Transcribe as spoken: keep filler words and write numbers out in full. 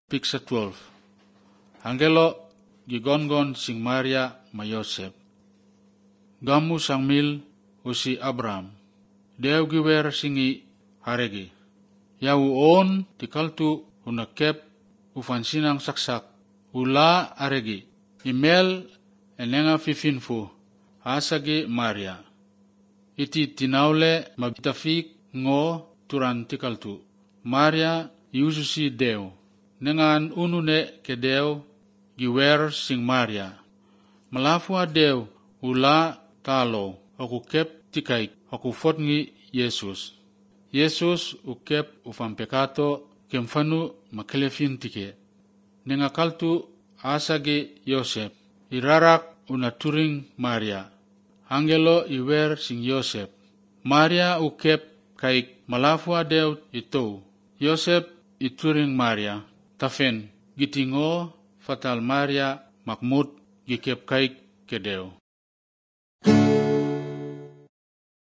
Picture twelve. Angelo gigongon sing Maria ma Yosef. Gamu sang mil usi Abraham. Deu giwer singi haregi. Yau on tikaltu unakep ufan sinang saksak. Ula aregi. Imel enenga fifinfu. Asagi Maria. Iti tinaule mabitafik ngo turan tikaltu. Maria yususi deu. Nengan unune ke deu giwer sing Maria. Malafua deu ula talo. Aku kep tikaik. Aku fotngi Yesus. Yesus ukep ufan pekato kemfanu makelefin tike. Nenga kaltu asagi Yosef. Irarak unaturing Maria. Angelo iwer sing Yosef. Maria ukep kaik malafua deu itu. Yosef ituring Maria. Tafen gitingo fatal Maria makmut gikep kaik kedeu.